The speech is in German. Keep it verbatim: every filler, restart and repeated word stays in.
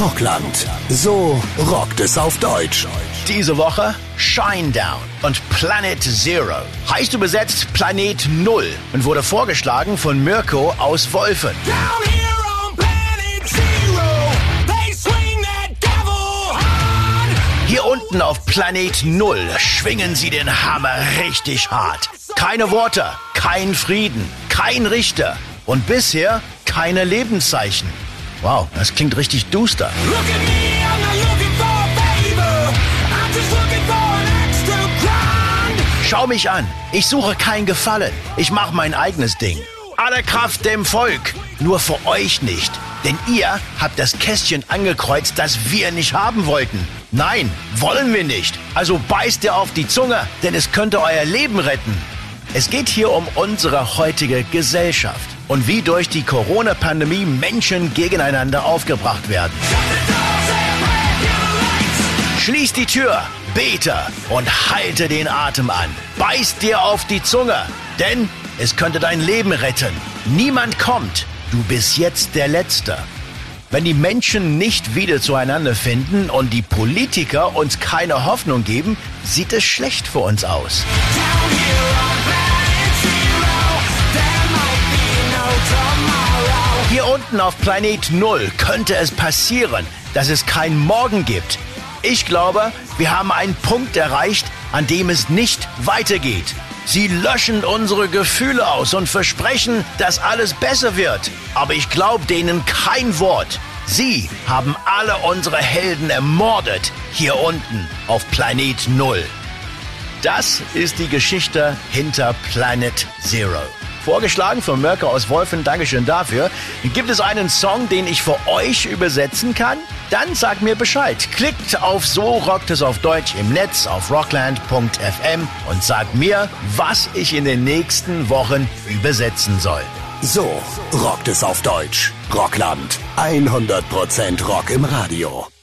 Rockland. So rockt es auf Deutsch. Diese Woche Shinedown und Planet Zero. Heißt übersetzt Planet Null und wurde vorgeschlagen von Mirko aus Wolfen. Hier unten auf Planet Null schwingen sie den Hammer richtig hart. Keine Worte, kein Frieden, kein Richter und bisher keine Lebenszeichen. Wow, das klingt richtig duster. Schau mich an, ich suche kein Gefallen. Ich mache mein eigenes Ding. Alle Kraft dem Volk, nur für euch nicht. Denn ihr habt das Kästchen angekreuzt, das wir nicht haben wollten. Nein, wollen wir nicht. Also beißt ihr auf die Zunge, denn es könnte euer Leben retten. Es geht hier um unsere heutige Gesellschaft und wie durch die Corona-Pandemie Menschen gegeneinander aufgebracht werden. Schließ die Tür, bete und halte den Atem an. Beiß dir auf die Zunge, denn es könnte dein Leben retten. Niemand kommt, du bist jetzt der Letzte. Wenn die Menschen nicht wieder zueinander finden und die Politiker uns keine Hoffnung geben, sieht es schlecht für uns aus. Hier unten auf Planet Null könnte es passieren, dass es kein Morgen gibt. Ich glaube, wir haben einen Punkt erreicht, an dem es nicht weitergeht. Sie löschen unsere Gefühle aus und versprechen, dass alles besser wird. Aber ich glaube denen kein Wort. Sie haben alle unsere Helden ermordet, hier unten auf Planet Null. Das ist die Geschichte hinter Planet Zero. Vorgeschlagen von Mirko aus Wolfen, Dankeschön dafür. Gibt es einen Song, den ich für euch übersetzen kann? Dann sagt mir Bescheid. Klickt auf So rockt es auf Deutsch im Netz auf rockland punkt f m und sagt mir, was ich in den nächsten Wochen übersetzen soll. So rockt es auf Deutsch. Rockland. hundert Prozent Rock im Radio.